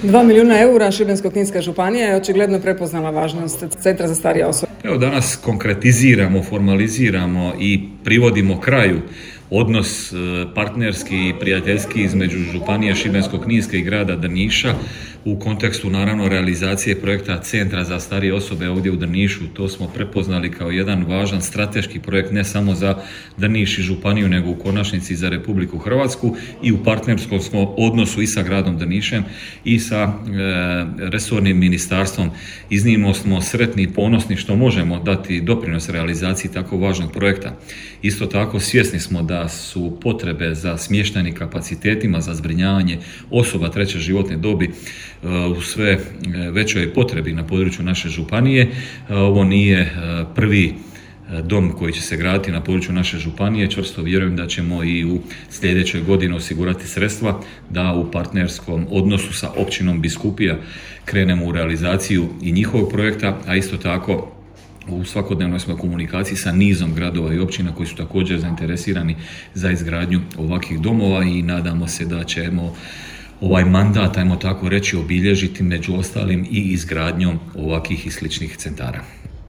2 milijuna eura Šibensko-kninska županija je očigledno prepoznala važnost Centra za starije osobe. Evo danas konkretiziramo, formaliziramo i privodimo kraju odnos partnerski i prijateljski između županije Šibensko-kninske i grada Drniša u kontekstu naravno realizacije projekta Centra za starije osobe ovdje u Drnišu. To smo prepoznali kao jedan važan strateški projekt ne samo za Drniš i županiju nego u konačnici za Republiku Hrvatsku i u partnerskom smo odnosu i sa gradom Drnišem i sa resornim ministarstvom. Iznimno smo sretni i ponosni što možemo dati doprinos realizaciji tako važnog projekta. Isto tako svjesni smo da su potrebe za smještajnim kapacitetima za zbrinjavanje osoba treće životne dobi u sve većoj potrebi na području naše županije. Ovo nije prvi dom koji će se graditi na području naše županije. Čvrsto vjerujem da ćemo i u sljedećoj godini osigurati sredstva da u partnerskom odnosu sa općinom Biskupija krenemo u realizaciju i njihovog projekta, a isto tako u svakodnevnoj smo komunikaciji sa nizom gradova i općina koji su također zainteresirani za izgradnju ovakvih domova i nadamo se da ćemo ovaj mandat, ajmo tako reći, obilježiti među ostalim i izgradnjom ovakvih i sličnih centara.